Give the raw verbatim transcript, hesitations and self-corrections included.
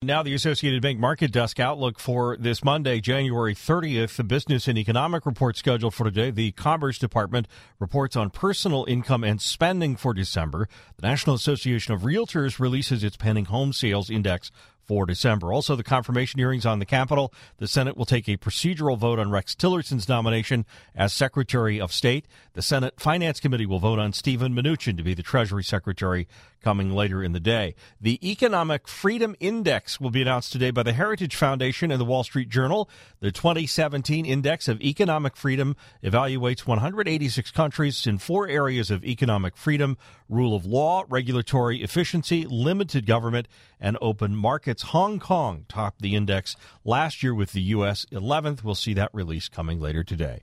Now the Associated Bank Market Desk outlook for this Monday, January thirtieth. The business and economic report scheduled for today. The Commerce Department reports on personal income and spending for December. The National Association of Realtors releases its pending home sales index for December. Also, the confirmation hearings on the Capitol. The Senate will take a procedural vote on Rex Tillerson's nomination as Secretary of State. The Senate Finance Committee will vote on Steven Mnuchin to be the Treasury Secretary coming later in the day. The Economic Freedom Index will be announced today by the Heritage Foundation and the Wall Street Journal. The twenty seventeen Index of Economic Freedom evaluates one hundred eighty-six countries in four areas of economic freedom: rule of law, regulatory efficiency, limited government, and open markets. Hong Kong topped the index last year with the U S eleventh. We'll see that release coming later today.